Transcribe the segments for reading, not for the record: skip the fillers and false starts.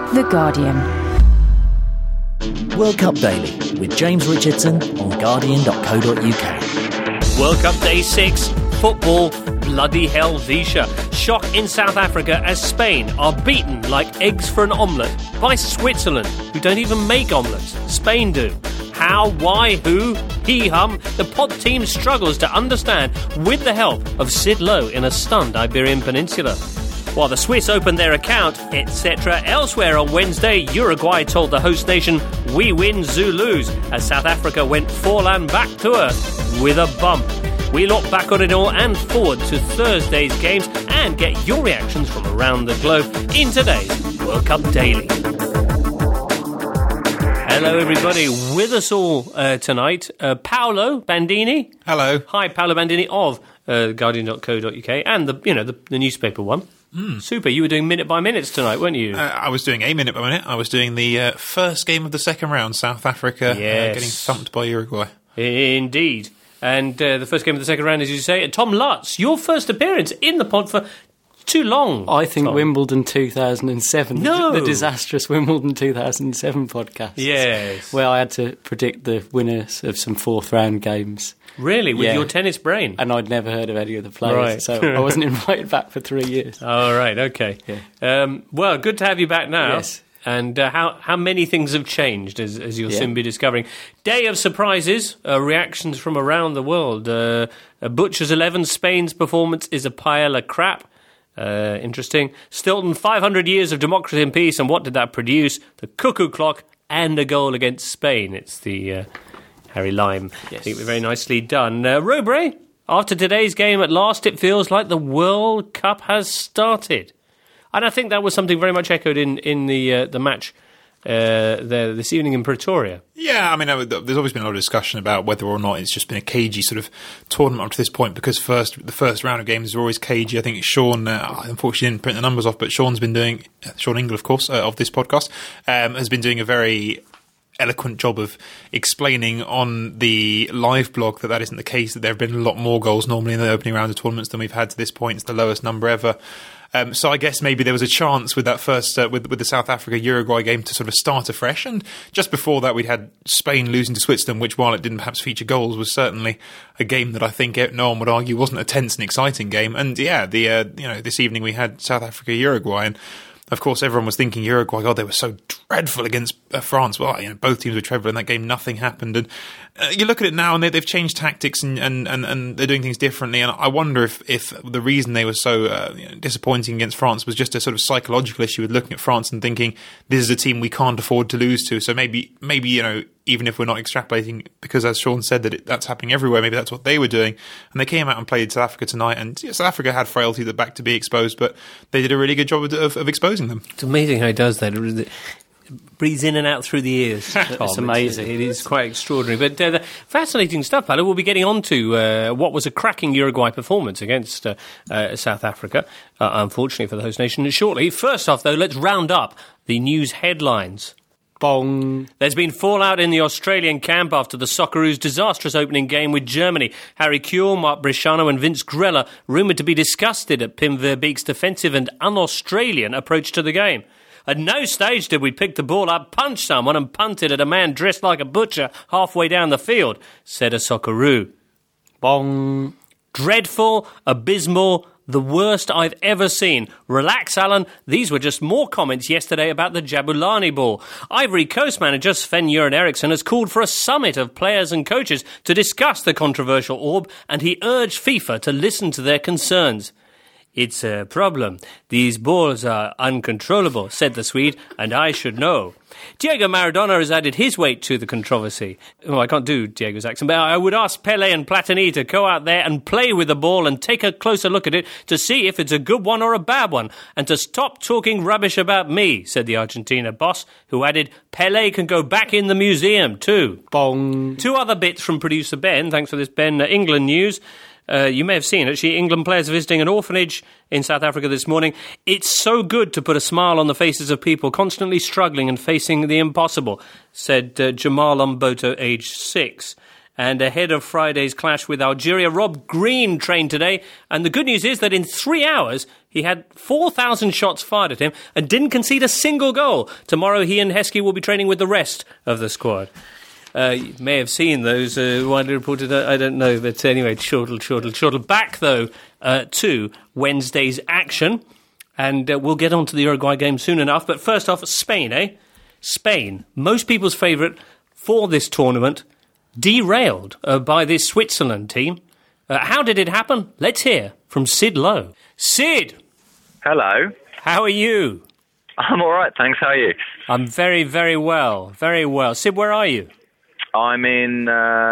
The Guardian. World Cup Daily with James Richardson on Guardian.co.uk. World Cup Day 6, football, bloody Helvetia. Shock in South Africa as Spain are beaten like eggs for an omelette by Switzerland, who don't even make omelettes. Spain do. How, why, who, he-hum, the pod team struggles to understand with the help of Sid Lowe in a stunned Iberian Peninsula. While the Swiss opened their account, etc. Elsewhere on Wednesday, Uruguay told the host nation, "We win, Zoo lose," as South Africa went foreland back to earth with a bump. We look back on it all and forward to Thursday's games and get your reactions from around the globe in today's World Cup Daily. Hello, everybody. With us all tonight, Paolo Bandini. Hello. Hi, Paolo Bandini of Guardian.co.uk and the newspaper one. Super. You were doing minute by minutes tonight, weren't you? I was doing a minute by minute. I was doing the first game of the second round, South Africa getting thumped by Uruguay. Indeed. And the first game of the second round, as you say, Tom Lutz, your first appearance in the pod for too long. I think Tom. Wimbledon 2007, no. the disastrous Wimbledon 2007 podcast. Yes. Where I had to predict the winners of some fourth round games. Really? With your tennis brain? And I'd never heard of any of the players, right. So I wasn't invited back for 3 years. Oh, right, okay. Yeah. Well, good to have you back now. Yes. And how many things have changed, as you'll soon be discovering. Day of surprises, reactions from around the world. Butcher's 11, Spain's performance is a pile of crap. Interesting. Stilton, 500 years of democracy and peace, and what did that produce? The cuckoo clock and a goal against Spain. It's the Harry Lime. Yes. I think we're very nicely done. Robre, after today's game, at last it feels like the World Cup has started. And I think that was something very much echoed in the match there this evening in Pretoria. Yeah, I mean, there's always been a lot of discussion about whether or not it's just been a cagey sort of tournament up to this point, because the first round of games are always cagey. I think Sean, unfortunately didn't print the numbers off, but Sean's been doing, Sean Ingle, of course, of this podcast, has been doing a very eloquent job of explaining on the live blog that isn't the case, that there have been a lot more goals normally in the opening round of tournaments than we've had to this point. It's the lowest number ever. So I guess maybe there was a chance with that first with the South Africa-Uruguay game to sort of start afresh. And just before that, we'd had Spain losing to Switzerland, which, while it didn't perhaps feature goals, was certainly a game that I think no one would argue wasn't a tense and exciting game. And this evening we had South Africa-Uruguay, and of course, everyone was thinking Uruguay, God, they were so dreadful against France. Well, both teams were dreadful in that game. Nothing happened. And you look at it now, and they've changed tactics and they're doing things differently. And I wonder if the reason they were so disappointing against France was just a sort of psychological issue with looking at France and thinking, this is a team we can't afford to lose to. So maybe even if we're not extrapolating, because as Sean said, that's happening everywhere, maybe that's what they were doing. And they came out and played South Africa tonight, and South Africa had frailty that back to be exposed, but they did a really good job of exposing them. It's amazing how he does that. It breathes in and out through the ears. It's amazing. It is quite extraordinary. But fascinating stuff, Paolo. We'll be getting on to what was a cracking Uruguay performance against South Africa, unfortunately for the host nation, shortly. First off, though, let's round up the news headlines. Bong. There's been fallout in the Australian camp after the Socceroos' disastrous opening game with Germany. Harry Kewell, Mark Bresciano and Vince Grella rumoured to be disgusted at Pim Verbeek's defensive and un-Australian approach to the game. At no stage did we pick the ball up, punch someone and punt it at a man dressed like a butcher halfway down the field, said a Socceroo. Bong. Dreadful, abysmal, the worst I've ever seen. Relax, Alan. These were just more comments yesterday about the Jabulani ball. Ivory Coast manager Sven-Göran Eriksson has called for a summit of players and coaches to discuss the controversial orb, and he urged FIFA to listen to their concerns. It's a problem. These balls are uncontrollable, said the Swede, and I should know. Diego Maradona has added his weight to the controversy. Oh, I can't do Diego's accent, but I would ask Pelé and Platini to go out there and play with the ball and take a closer look at it to see if it's a good one or a bad one, and to stop talking rubbish about me, said the Argentina boss, who added, Pelé can go back in the museum too. Bong. Two other bits from producer Ben. Thanks for this, Ben. England news. You may have seen, actually, England players visiting an orphanage in South Africa this morning. It's so good to put a smile on the faces of people constantly struggling and facing the impossible, said Jamal Umboto, aged 6. And ahead of Friday's clash with Algeria, Rob Green trained today. And the good news is that in 3 hours, he had 4,000 shots fired at him and didn't concede a single goal. Tomorrow, he and Heskey will be training with the rest of the squad. You may have seen those widely reported, I don't know. But anyway, chortle. Back, though, to Wednesday's action. And we'll get on to the Uruguay game soon enough. But first off, Spain, eh? Spain, most people's favourite for this tournament, derailed by this Switzerland team. How did it happen? Let's hear from Sid Lowe. Sid! Hello. How are you? I'm all right, thanks. How are you? I'm very, very well. Very well. Sid, where are you? I'm in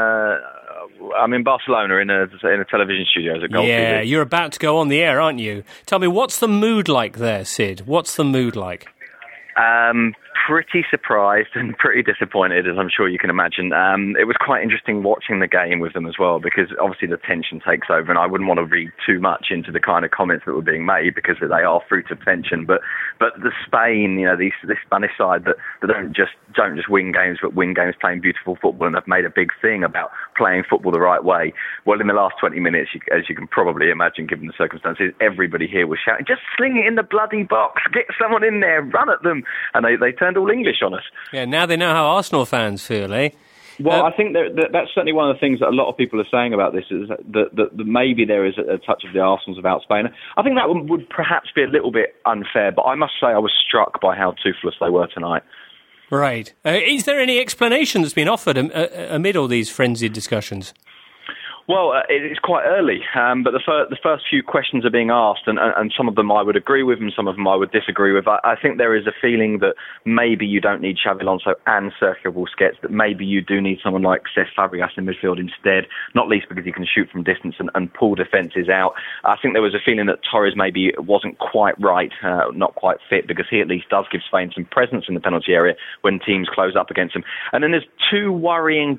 Barcelona in a television studio as a Golf Yeah, TV. you're about to go on the air, aren't you? Tell me, what's the mood like there, Sid? What's the mood like? Pretty surprised and pretty disappointed, as I'm sure you can imagine. It was quite interesting watching the game with them as well, because obviously the tension takes over, and I wouldn't want to read too much into the kind of comments that were being made, because they are fruits of tension. But the Spain, this Spanish side that don't just win games, but win games playing beautiful football, and have made a big thing about playing football the right way. Well, in the last 20 minutes, as you can probably imagine, given the circumstances, everybody here was shouting, "Just sling it in the bloody box! Get someone in there! Run at them!" And they turned all English on us. Yeah, now they know how Arsenal fans feel, eh? Well, I think that's certainly one of the things that a lot of people are saying about this, is that maybe there is a touch of the Arsenals about Spain. I think that would perhaps be a little bit unfair, but I must say I was struck by how toothless they were tonight. Right. Is there any explanation that's been offered amid all these frenzied discussions? Well, it's quite early, but the first few questions are being asked, and some of them I would agree with, and some of them I would disagree with. I think there is a feeling that maybe you don't need Xabi Alonso and Sergio Busquets, that maybe you do need someone like Cesc Fabregas in midfield instead, not least because he can shoot from distance and pull defences out. I think there was a feeling that Torres maybe wasn't quite right, not quite fit, because he at least does give Spain some presence in the penalty area when teams close up against him. And then there's two worrying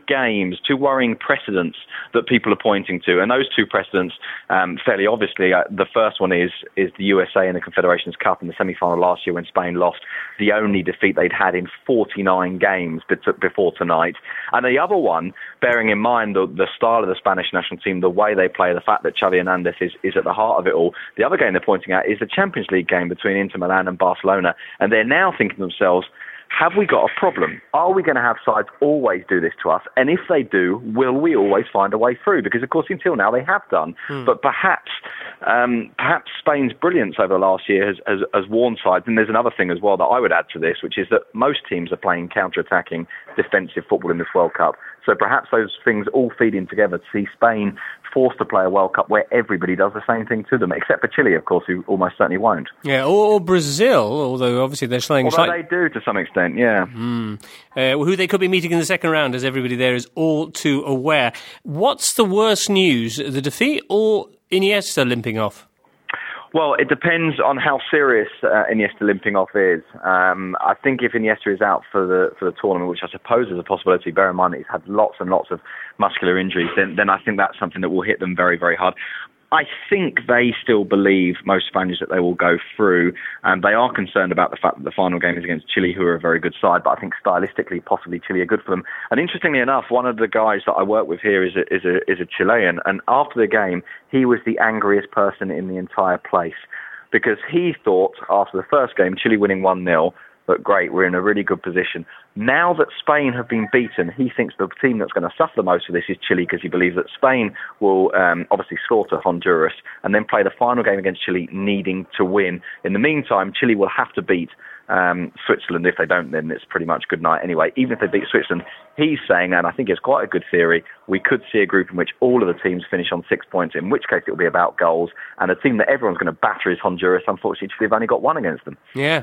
precedents that people are pointing to, and those two precedents, fairly obviously, the first one is the USA in the Confederations Cup in the semi-final last year when Spain lost, the only defeat they'd had in 49 games before tonight. And the other one, bearing in mind the style of the Spanish national team, the way they play, the fact that Xavi Hernandez is at the heart of it all, the other game they're pointing at is the Champions League game between Inter Milan and Barcelona, and they're now thinking to themselves, have we got a problem? Are we going to have sides always do this to us? And if they do, will we always find a way through? Because, of course, until now they have done. But perhaps Spain's brilliance over the last year has warned sides. And there's another thing as well that I would add to this, which is that most teams are playing counter-attacking defensive football in this World Cup. So perhaps those things all feed in together to see Spain forced to play a World Cup where everybody does the same thing to them, except for Chile, of course, who almost certainly won't. Yeah, or Brazil, although obviously they're showing... Although they do to some extent, yeah. Who they could be meeting in the second round, as everybody there is all too aware. What's the worst news, the defeat or Iniesta limping off? Well, it depends on how serious Iniesta limping off is. I think if Iniesta is out for the tournament, which I suppose is a possibility, bear in mind that he's had lots and lots of muscular injuries, then I think that's something that will hit them very, very hard. I think they still believe, most Spaniards, that they will go through, and they are concerned about the fact that the final game is against Chile, who are a very good side, but I think stylistically, possibly Chile are good for them. And interestingly enough, one of the guys that I work with here is a Chilean, and after the game, he was the angriest person in the entire place, because he thought, after the first game, Chile winning 1-0, but great, we're in a really good position. Now that Spain have been beaten, he thinks the team that's going to suffer the most of this is Chile, because he believes that Spain will obviously slaughter Honduras and then play the final game against Chile needing to win. In the meantime, Chile will have to beat Switzerland. If they don't, then it's pretty much good night anyway. Even if they beat Switzerland, he's saying, and I think it's quite a good theory, we could see a group in which all of the teams finish on 6 points, in which case it will be about goals, and a team that everyone's going to batter is Honduras. Unfortunately, Chile have only got one against them. Yeah.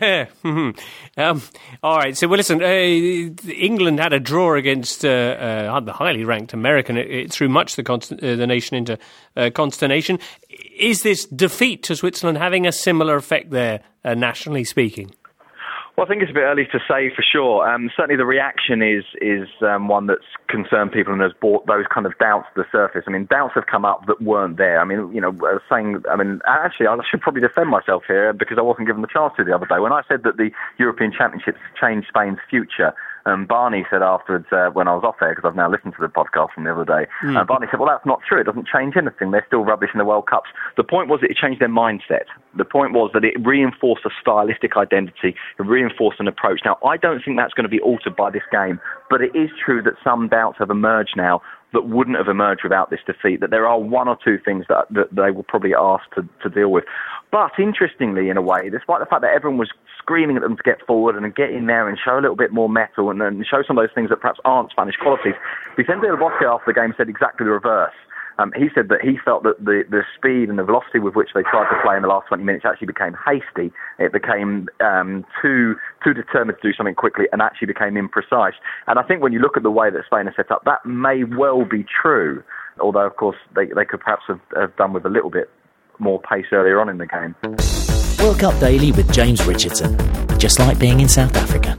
All right, so well, listen, England had a draw against the highly ranked American. It threw much the nation into consternation. Is this defeat to Switzerland having a similar effect there, nationally speaking? Well, I think it's a bit early to say for sure. Certainly the reaction is one that's concerned people and has brought those kind of doubts to the surface. I mean, doubts have come up that weren't there. I mean, actually, I should probably defend myself here because I wasn't given the chance to the other day. When I said that the European Championships changed Spain's future, And Barney said afterwards, when I was off air, because I've now listened to the podcast from the other day, Barney said, well, that's not true. It doesn't change anything. They're still rubbish in the World Cups. The point was that it changed their mindset. The point was that it reinforced a stylistic identity. It reinforced an approach. Now, I don't think that's going to be altered by this game, but it is true that some doubts have emerged now that wouldn't have emerged without this defeat, that there are one or two things that they will probably ask to deal with. But interestingly, in a way, despite the fact that everyone was screaming at them to get forward and get in there and show a little bit more mettle and show some of those things that perhaps aren't Spanish qualities, Vicente del Bosque after the game said exactly the reverse. He said that he felt that the speed and the velocity with which they tried to play in the last 20 minutes actually became hasty. It became too determined to do something quickly and actually became imprecise. And I think when you look at the way that Spain are set up, that may well be true, although, of course, they could perhaps have done with a little bit more pace earlier on in the game. World Cup Daily with James Richardson. Just like being in South Africa.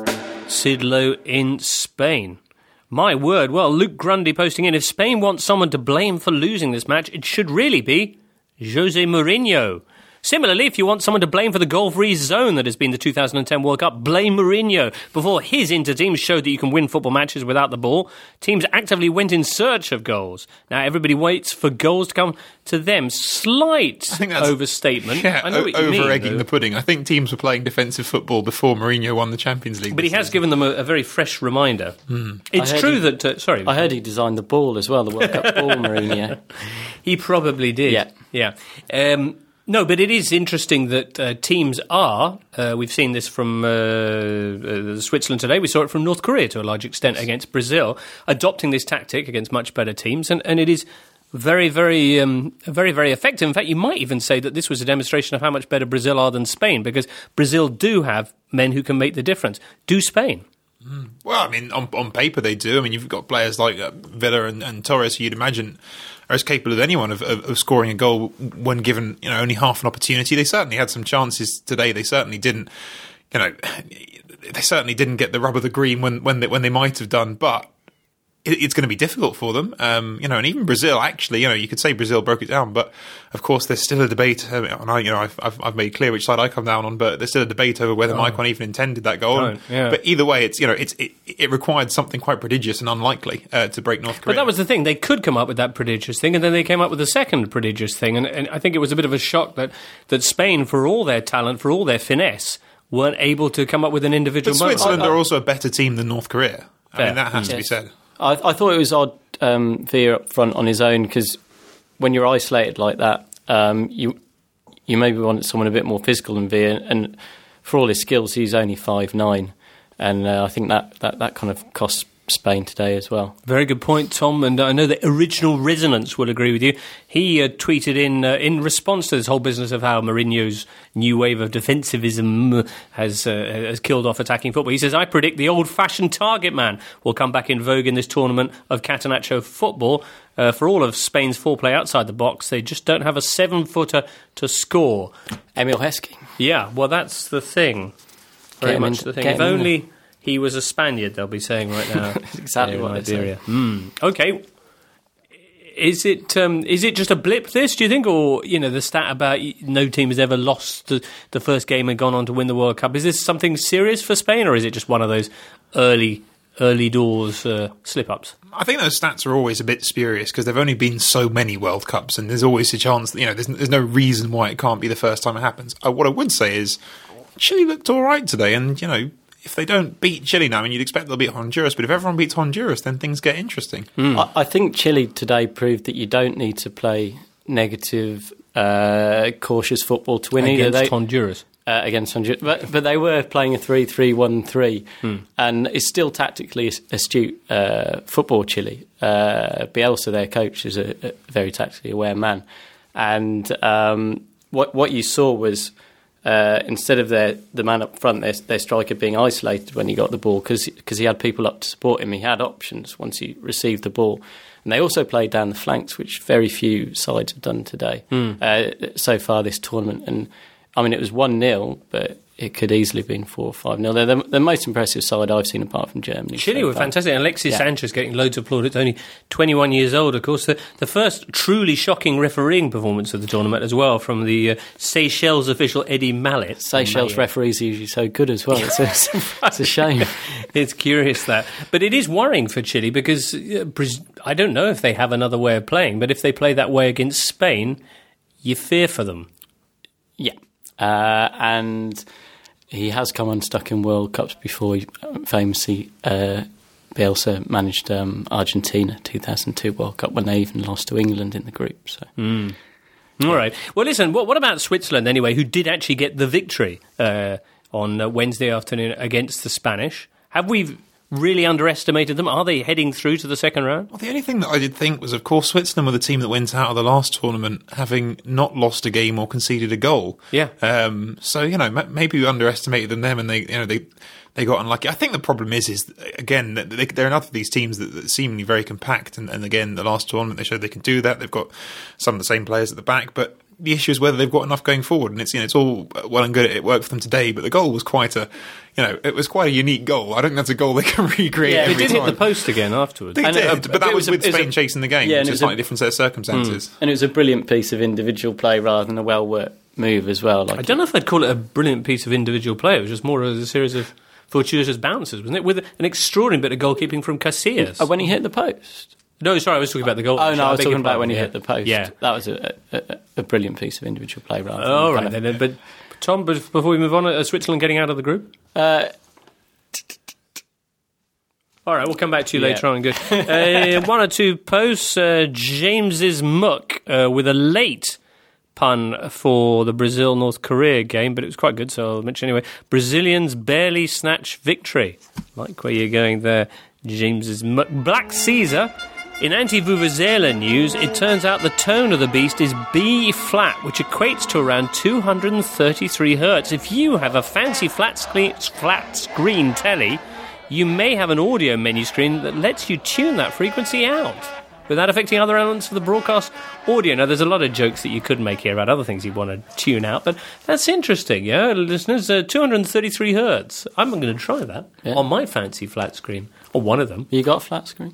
Sid Lowe in Spain. My word, well, Luke Grundy posting in, if Spain wants someone to blame for losing this match, it should really be Jose Mourinho. Similarly, if you want someone to blame for the goal-free zone that has been the 2010 World Cup, blame Mourinho. Before his inter-teams showed that you can win football matches without the ball, teams actively went in search of goals. Now everybody waits for goals to come to them. Slight overstatement. Yeah, I know what you mean, over-egging the pudding. I think teams were playing defensive football before Mourinho won the Champions League. But he has given them a very fresh reminder. It's true that... sorry. I heard he designed the ball as well, the World Cup ball, Mourinho. He probably did. Yeah. No, but it is interesting that teams are, we've seen this from Switzerland today, we saw it from North Korea to a large extent against Brazil, adopting this tactic against much better teams, and it is very, very effective. In fact, you might even say that this was a demonstration of how much better Brazil are than Spain, because Brazil do have men who can make the difference. Do Spain? Well, I mean, on paper they do. I mean, you've got players like Villa and Torres who you'd imagine are as capable as anyone of scoring a goal when given only half an opportunity. They certainly had some chances today. They certainly didn't, they certainly didn't get the rub of the green when they might have done. But it's going to be difficult for them, and even Brazil. Actually, you could say Brazil broke it down, but of course there's still a debate. And I've made clear which side I come down on, but there's still a debate over whether Maicon even intended that goal. But either way, it required something quite prodigious and unlikely to break North Korea. But that was the thing; they could come up with that prodigious thing, and then they came up with a second prodigious thing. And I think it was a bit of a shock that Spain, for all their talent, for all their finesse, weren't able to come up with an individual moment. Switzerland are also a better team than North Korea. I mean, that has to be said. I thought it was odd, Villa up front on his own, because when you're isolated like that, you maybe want someone a bit more physical than Villa, and for all his skills, he's only 5'9", and I think that kind of cost Spain today as well. Very good point, Tom, and I know that Original Resonance will agree with you. He tweeted in response to this whole business of how Mourinho's new wave of defensivism has killed off attacking football. He says, I predict the old-fashioned target man will come back in vogue in this tournament of Catenaccio football. For all of Spain's foreplay outside the box, they just don't have a 7-footer to score. Emil Heskey. Yeah, well, that's the thing. Very much the thing. If only he was a Spaniard, they'll be saying right now. Exactly what Iberia. Okay. Is it just a blip, this, do you think? Or, the stat about no team has ever lost the first game and gone on to win the World Cup. Is this something serious for Spain, or is it just one of those early doors slip-ups? I think those stats are always a bit spurious because there have only been so many World Cups, and there's always a chance that, there's no reason why it can't be the first time it happens. What I would say is Chile looked all right today, and, if they don't beat Chile now, you'd expect they'll beat Honduras, but if everyone beats Honduras, then things get interesting. I think Chile today proved that you don't need to play negative, cautious football to win against Honduras. Against Honduras. But they were playing a 3-3-1-3, and it's still tactically astute football, Chile. Bielsa, their coach, is a very tactically aware man. And what you saw was... instead of the man up front, their striker being isolated when he got the ball because he had people up to support him. He had options once he received the ball. And they also played down the flanks, which very few sides have done today so far this tournament. And I mean, it was 1-0, but it could easily have been 4 or 5-0. They're the most impressive side I've seen apart from Germany. Chile were fantastic. Alexis Sanchez getting loads of applaud. It's only 21 years old, of course. The first truly shocking refereeing performance of the tournament as well from the Seychelles official Eddie Mallet. Seychelles referees are usually so good as well. It's a shame. It's curious that. But it is worrying for Chile because I don't know if they have another way of playing, but if they play that way against Spain, you fear for them. Yeah. And he has come unstuck in World Cups before. Famously, Bielsa managed Argentina 2002 World Cup when they even lost to England in the group. So. All right. Well, listen, what about Switzerland anyway, who did actually get the victory on Wednesday afternoon against the Spanish? Have we really underestimated them? Are they heading through to the second round? Well, the only thing that I did think was, of course, Switzerland were the team that went out of the last tournament having not lost a game or conceded a goal. Yeah. So, maybe we underestimated them, and they got unlucky. I think the problem is again, they're another of these teams that seemingly very compact, and again, the last tournament they showed they can do that. They've got some of the same players at the back, but the issue is whether they've got enough going forward, and it's all well and good. It worked for them today, but the goal was quite a unique goal. I don't think that's a goal they can recreate. Yeah, every it did time. hit the post again afterwards. They did, but that was with Spain chasing the game, which is a slightly different set of circumstances. And it was a brilliant piece of individual play rather than a well-worked move as well. I don't know if I'd call it a brilliant piece of individual play. It was just more of a series of fortuitous bounces, wasn't it? With an extraordinary bit of goalkeeping from Casillas. When he hit the post? No, sorry, I was talking about the goal. Oh, no, I was talking about when he hit the post. Yeah. That was a brilliant piece of individual play rather than... Oh, right. Then. But, Tom, before we move on, Switzerland getting out of the group? All right, we'll come back to you later on. Good. One or two posts. James's Muck with a late pun for the Brazil-North Korea game, but it was quite good, so I'll mention anyway. Brazilians barely snatch victory. Like where you're going there, James's Muck. Black Caesar. In anti-Vuvuzela news, it turns out the tone of the beast is B flat, which equates to around 233 hertz. If you have a fancy flat screen telly, you may have an audio menu screen that lets you tune that frequency out without affecting other elements of the broadcast audio. Now, there's a lot of jokes that you could make here about other things you want to tune out, but that's interesting, yeah, listeners. 233 hertz. I'm going to try that on my fancy flat screen, or one of them. You got a flat screen?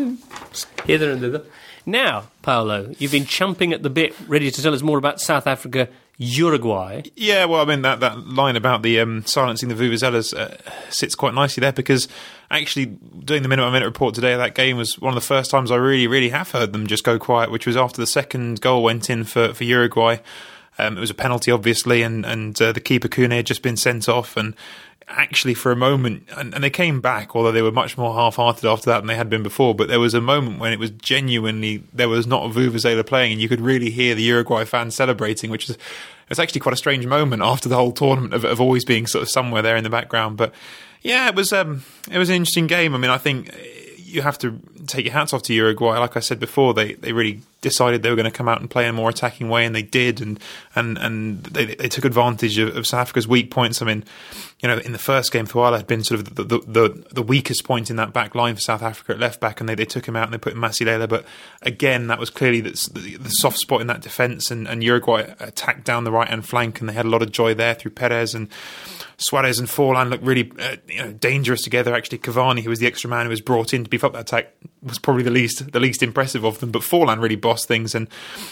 Hither and thither. Now, Paolo, you've been chomping at the bit, ready to tell us more about South Africa, Uruguay. Yeah, well, I mean, that line about the silencing the Vuvuzelas sits quite nicely there, because actually doing the minute-by-minute report today of that game was one of the first times I really, really have heard them just go quiet, which was after the second goal went in for Uruguay. It was a penalty, obviously, and the keeper Kune had just been sent off, and actually for a moment, and they came back, although they were much more half-hearted after that than they had been before, but there was a moment when it was genuinely, there was not a Vuvuzela playing, and you could really hear the Uruguay fans celebrating, which was, it's actually quite a strange moment after the whole tournament of always being sort of somewhere there in the background. But yeah, it was an interesting game. I mean, I think you have to take your hats off to Uruguay. Like I said before, they really decided they were going to come out and play in a more attacking way, and they did, and they took advantage of South Africa's weak points. I mean, in the first game, Thuala had been sort of the weakest point in that back line for South Africa at left back, and they took him out and they put in Masilela. But again, that was clearly the soft spot in that defence, and Uruguay attacked down the right hand flank, and they had a lot of joy there through Perez, and Suarez and Forlan looked really dangerous together. Actually, Cavani, who was the extra man who was brought in to beef up that attack, was probably the least impressive of them. But Forlan really bossed things, and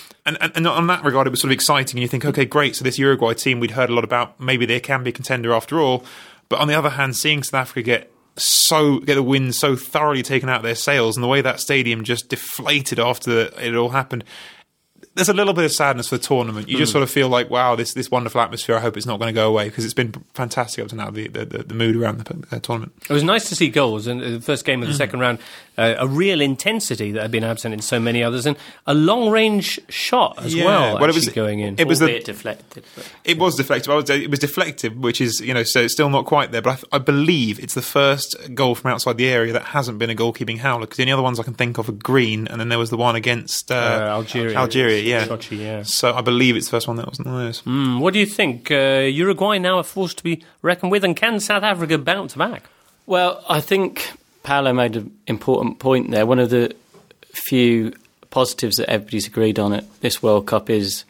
on that regard, it was sort of exciting. And you think, okay, great. So this Uruguay team, we'd heard a lot about. Maybe they can be a contender after all. But on the other hand, seeing South Africa get the wind so thoroughly taken out of their sails, and the way that stadium just deflated after it all happened. There's a little bit of sadness for the tournament. You just sort of feel like, wow, this wonderful atmosphere, I hope it's not going to go away, because it's been fantastic up to now, the mood around the tournament. It was nice to see goals in the first game of the second round, a real intensity that had been absent in so many others, and a long-range shot as well, it was going in. It was deflected. It was deflected. It was deflected, which is, so it's still not quite there, but I believe it's the first goal from outside the area that hasn't been a goalkeeping howler, because the only other ones I can think of are Green, and then there was the one against Algeria. Yeah. Sochi, yeah. So I believe it's the first one that wasn't those. What do you think? Uruguay now a force to be reckoned with, and can South Africa bounce back? Well, I think Paolo made an important point there. One of the few positives that everybody's agreed on at this World Cup is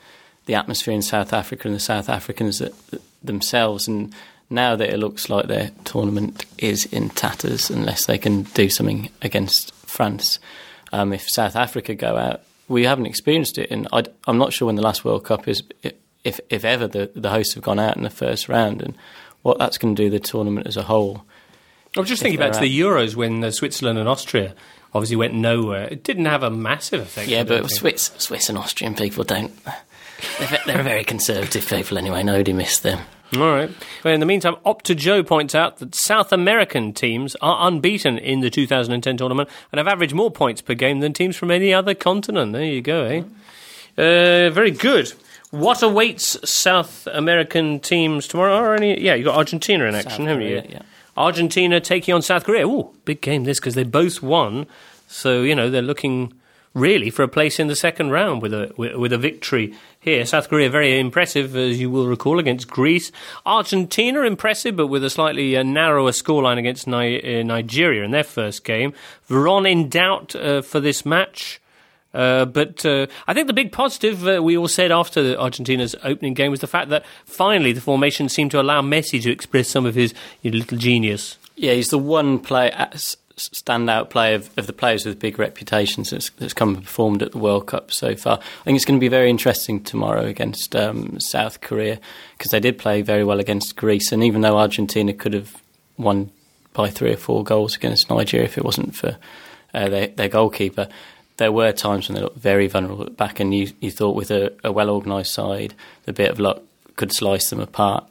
the atmosphere in South Africa and the South Africans themselves. And now that it looks like their tournament is in tatters, unless they can do something against France, if South Africa go out, we haven't experienced it. And I'm not sure when the last World Cup is, if ever the hosts have gone out in the first round, and what that's going to do to the tournament as a whole. I was just thinking back to the Euros when Switzerland and Austria obviously went nowhere. It didn't have a massive effect. Yeah, but Swiss and Austrian people don't. They're very conservative people anyway. Nobody missed them. All right. Well, in the meantime, Opta-Joe points out that South American teams are unbeaten in the 2010 tournament and have averaged more points per game than teams from any other continent. There you go, eh? Very good. What awaits South American teams tomorrow? You've got Argentina in action, haven't you? Yeah. Argentina taking on South Korea. Ooh, big game this, because they both won. So, they're looking really for a place in the second round with a victory here. South Korea very impressive, as you will recall, against Greece. Argentina impressive, but with a slightly narrower scoreline against Nigeria in their first game. Veron in doubt for this match. But I think the big positive we all said after Argentina's opening game was the fact that finally the formation seemed to allow Messi to express some of his little genius. Yeah, he's the one standout player of the players with big reputations that's come and performed at the World Cup so far. I think it's going to be very interesting tomorrow against South Korea, because they did play very well against Greece, and even though Argentina could have won by 3 or 4 goals against Nigeria if it wasn't for their goalkeeper, there were times when they looked very vulnerable at the back, and you thought with a well-organised side, the bit of luck could slice them apart.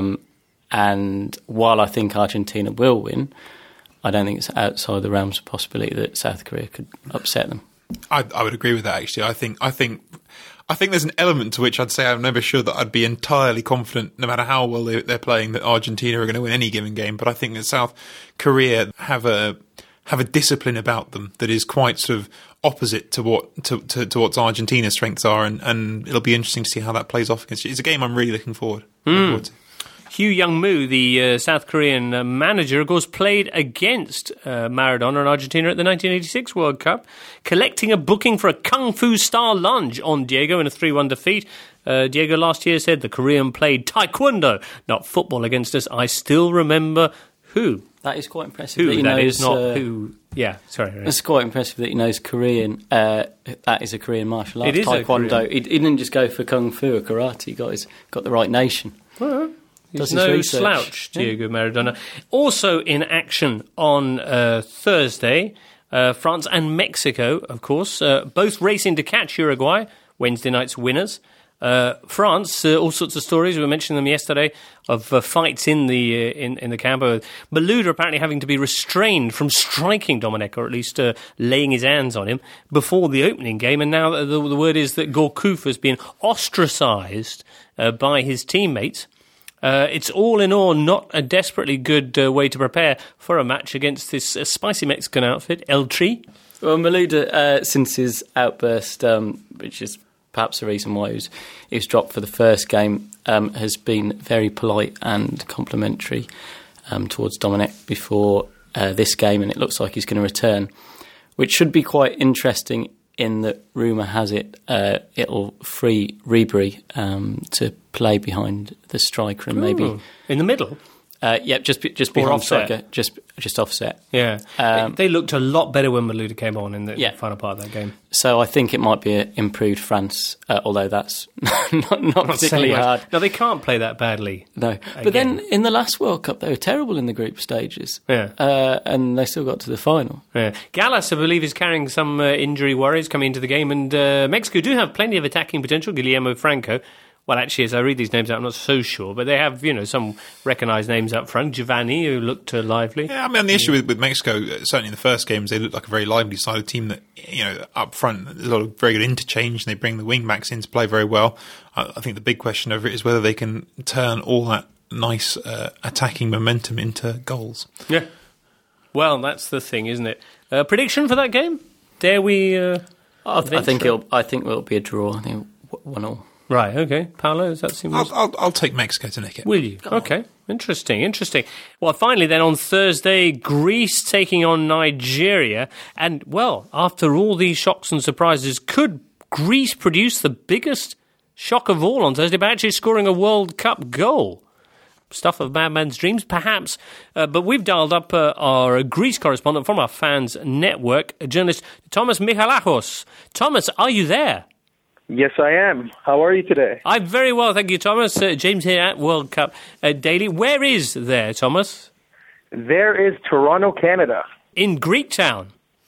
And while I think Argentina will win, I don't think it's outside the realms of possibility that South Korea could upset them. I would agree with that, actually. I think there's an element to which I'd say I'm never sure that I'd be entirely confident, no matter how well they're playing, that Argentina are going to win any given game. But I think that South Korea have a discipline about them that is quite sort of opposite to what Argentina's strengths are, and it'll be interesting to see how that plays off against you. It's a game I'm really looking forward to. Hugh Young-moo, the South Korean manager, of course, played against Maradona and Argentina at the 1986 World Cup, collecting a booking for a Kung Fu-style lunge on Diego in a 3-1 defeat. Diego last year said the Korean played taekwondo, not football, against us. I still remember who. That is quite impressive. Who, that is not who. Yeah, sorry. It's quite impressive that he knows Korean. That is a Korean martial art. It is taekwondo. He didn't just go for kung fu or karate. He got the right nation. Well, he's no slouch, Diego Maradona. Also in action on Thursday, France and Mexico, of course, both racing to catch Uruguay, Wednesday night's winners. France, all sorts of stories. We mentioned them yesterday of fights in the camp. Malouda apparently having to be restrained from striking Dominic, or at least laying his hands on him before the opening game. And now the word is that Gourcuff has been ostracised by his teammates. It's all in all not a desperately good way to prepare for a match against this spicy Mexican outfit, El Tri. Well, Malouda, since his outburst, which is perhaps the reason why he was dropped for the first game, has been very polite and complimentary towards Dominic before this game, and it looks like he's going to return, which should be quite interesting in that rumour has it it'll free Ribery to play behind the striker and maybe... In the middle? Just behind offset. striker, just offset. Yeah, they looked a lot better when Malouda came on in the final part of that game. So I think it might be an improved France, although that's not particularly hard. No, they can't play that badly. No, but then in the last World Cup they were terrible in the group stages. Yeah, and they still got to the final. Yeah, Gallas, I believe, is carrying some injury worries coming into the game, and Mexico do have plenty of attacking potential. Guillermo Franco. Well, actually, as I read these names out, I'm not so sure, but they have, some recognised names up front. Giovanni, who looked lively. Yeah, I mean, the issue with Mexico, certainly in the first games, they looked like a very lively-sided team that, up front, there's a lot of very good interchange, and they bring the wing-backs in to play very well. I think the big question over it is whether they can turn all that nice attacking momentum into goals. Yeah. Well, that's the thing, isn't it? Prediction for that game? Dare we... I think it'll be a draw. I think 1-1. Right, okay. Paolo, does that seem... I'll take Mexico to nick it. Will you? Okay, interesting. Well, finally then, on Thursday, Greece taking on Nigeria. And, well, after all these shocks and surprises, could Greece produce the biggest shock of all on Thursday by actually scoring a World Cup goal. Stuff of madman's dreams, perhaps. But we've dialed up our Greece correspondent from our fans network, journalist Thomas Michalakos. Thomas, are you there? Yes, I am. How are you today? I'm very well, thank you, Thomas. James here at World Cup Daily. Where is there, Thomas? There is Toronto, Canada. In Greek town?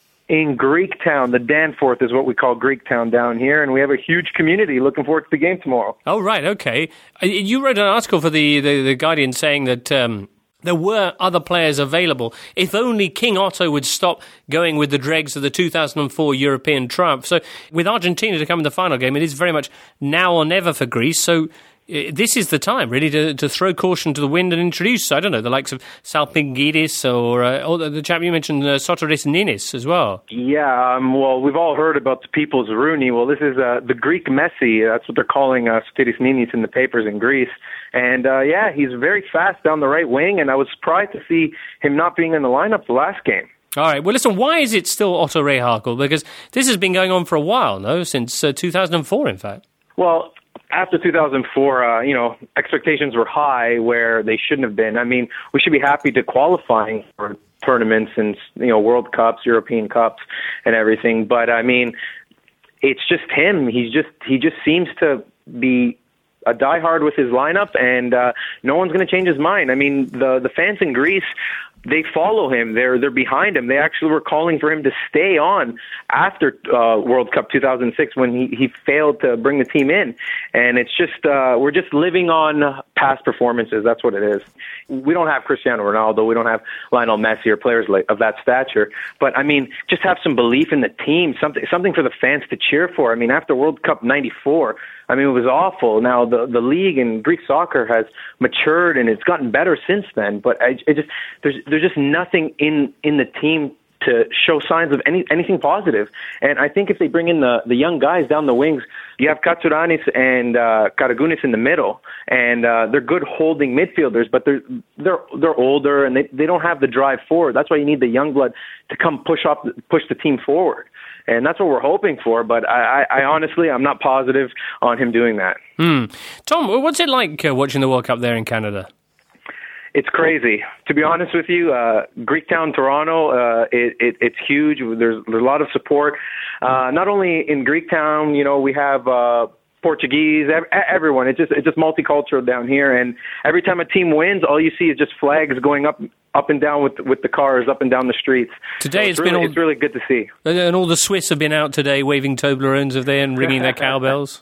In Greek town. The Danforth is what we call Greek town down here, and we have a huge community looking forward to the game tomorrow. Oh, right, okay. You wrote an article for the Guardian saying that there were other players available. If only King Otto would stop going with the dregs of the 2004 European triumph. So with Argentina to come in the final game, it is very much now or never for Greece. So this is the time, really, to throw caution to the wind and introduce, I don't know, the likes of Salpingidis or the chap you mentioned, Sotiris Ninis as well. Yeah, well, we've all heard about the people's Rooney. Well, this is the Greek Messi. That's what they're calling Sotiris Ninis in the papers in Greece. And, he's very fast down the right wing, and I was surprised to see him not being in the lineup the last game. All right, well, listen, why is it still Otto Rehagel? Because this has been going on for a while, no? Since 2004, in fact. Well, after 2004, expectations were high where they shouldn't have been. I mean, we should be happy to qualifying for tournaments and, World Cups, European Cups, and everything. But, I mean, it's just him. He just seems to be a diehard with his lineup, and no one's going to change his mind. I mean, the fans in Greece, they follow him. They're behind him. They actually were calling for him to stay on after World Cup 2006 when he failed to bring the team in. And it's just we're just living on past performances. That's what it is. We don't have Cristiano Ronaldo. We don't have Lionel Messi or players of that stature. But, I mean, just have some belief in the team, something for the fans to cheer for. I mean, after World Cup 94, I mean, it was awful. Now, the league and Greek soccer has matured, and it's gotten better since then. But there's just nothing in the team to show signs of anything positive. And I think if they bring in the young guys down the wings, you have Katsouranis and Karagounis in the middle, and they're good holding midfielders, but they're older and they don't have the drive forward. That's why you need the young blood to come push the team forward. And that's what we're hoping for, but I honestly, I'm not positive on him doing that. Tom, what's it like watching the World Cup there in Canada? It's crazy. To be honest with you, Greektown, Toronto, it's huge. There's a lot of support. Not only in Greektown, we have Portuguese, everyone. It's just multicultural down here. And every time a team wins, all you see is just flags going up and down with the cars, up and down the streets. Today it's really good to see. And all the Swiss have been out today waving Toblerones of there and ringing their cowbells.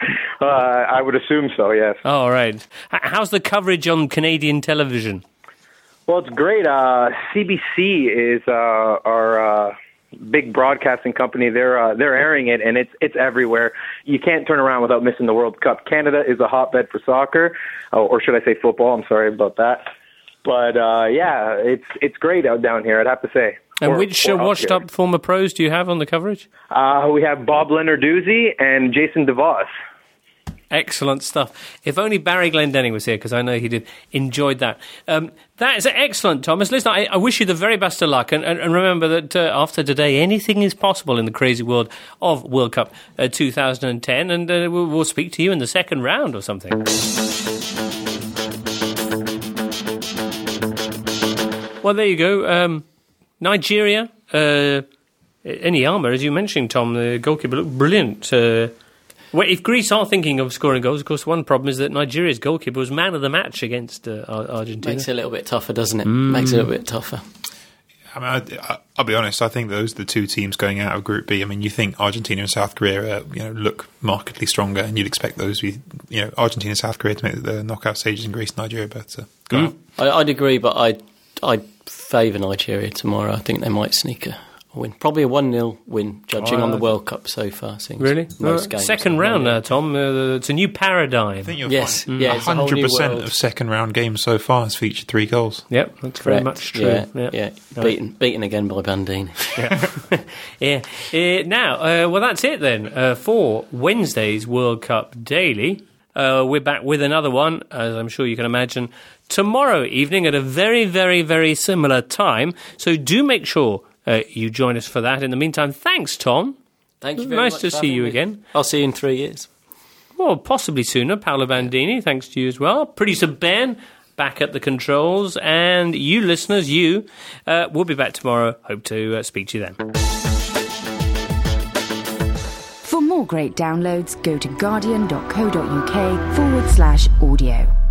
I would assume so, yes. Oh, right. How's the coverage on Canadian television? Well, it's great. CBC is our big broadcasting company. They're airing it, and it's everywhere. You can't turn around without missing the World Cup. Canada is a hotbed for soccer, or should I say football? I'm sorry about that. But, it's great out down here, I'd have to say. And which washed-up former pros do you have on the coverage? We have Bob Lenarduzzi and Jason DeVos. Excellent stuff. If only Barry Glendenning was here, because I know he'd enjoyed that. That is excellent, Thomas. Listen, I wish you the very best of luck. And remember that after today, anything is possible in the crazy world of World Cup 2010. And we'll speak to you in the second round or something. Well, there you go. Nigeria, Enyama, as you mentioned, Tom, the goalkeeper looked brilliant. If Greece are thinking of scoring goals, of course, one problem is that Nigeria's goalkeeper was man of the match against Argentina. Makes it a little bit tougher, doesn't it? Makes it a little bit tougher. I mean, I'll be honest. I think those are the two teams going out of Group B. I mean, you think Argentina and South Korea, look markedly stronger, and you'd expect those to be, Argentina and South Korea to make the knockout stages, and Greece and Nigeria better. I'd agree, but I'd favour Nigeria tomorrow. I think they might sneak a win. Probably a 1-0 win, judging on the World Cup so far. Really? Most games. Second round now, Tom. It's a new paradigm. I think you'll find 100% of second round games so far has featured 3 goals. Yep, that's very much true. Yeah. Beaten again by Bandini. Yeah. Now, well, that's it then for Wednesday's World Cup Daily. We're back with another one, as I'm sure you can imagine, tomorrow evening at a very, very, very similar time. So do make sure you join us for that. In the meantime, thanks, Tom. Thank you very much. Nice to see you again. I'll see you in 3 years. Well, possibly sooner. Paolo Bandini, thanks to you as well. Producer Ben, back at the controls. And you listeners, we'll be back tomorrow. Hope to speak to you then. For more great downloads, go to guardian.co.uk/audio.